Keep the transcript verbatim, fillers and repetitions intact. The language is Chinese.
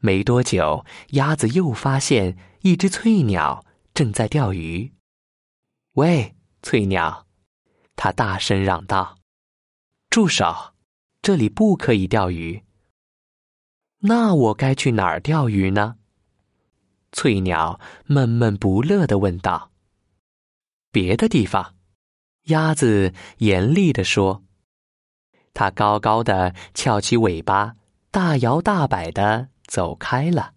没多久，鸭子又发现一只翠鸟正在钓鱼。喂，翠鸟，它大声嚷道：“住手！这里不可以钓鱼。”那我该去哪儿钓鱼呢？翠鸟闷闷不乐地问道。别的地方，鸭子严厉地说。它高高地翘起尾巴，大摇大摆地走开了。